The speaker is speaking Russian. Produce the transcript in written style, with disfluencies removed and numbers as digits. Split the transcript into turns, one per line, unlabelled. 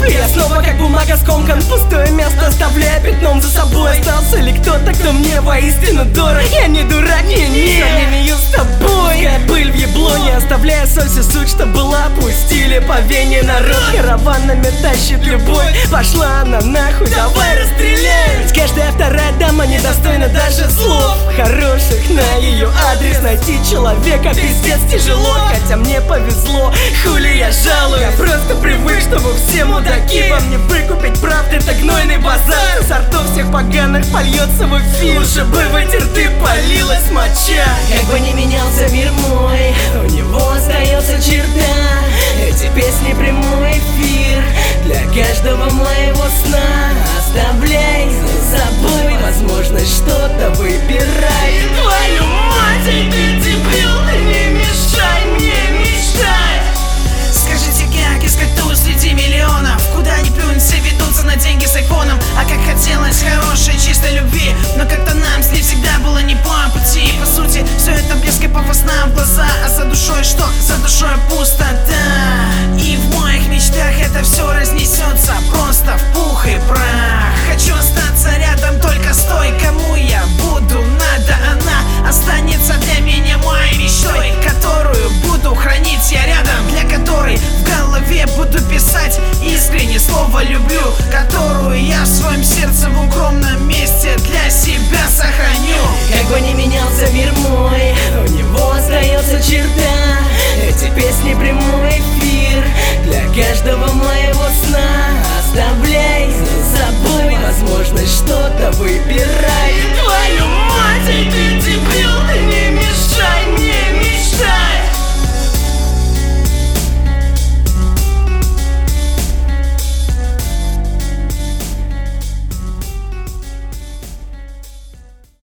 Я снова как бумага скомкан, пустое место оставляя пятном за собой. Остался ли кто-то, кто мне воистину дорог? Я не дурак, не сомнению с тобой. Пускай пыль в ебло, не оставляя соль всю суть, что была. Пустили по вене народ, караванами тащит любовь. Пошла она нахуй, давай расстреляй. Ведь каждая вторая дама недостойна даже слов хороших на ее адрес. Найти человека пиздец тяжело, хотя мне повезло, хули я жалуюсь. Я просто привык, что вы все мудаки. Вам не выкупить правды, это гнойный базар. Сортов всех поганых польется в эфир. Лучше бы в эти рты полилась моча. Как бы ни менялся мир мой, у него остается черта. Эти песни прямой эфир для каждого моего сна. Оставляй за собой возможность что-то выбирать.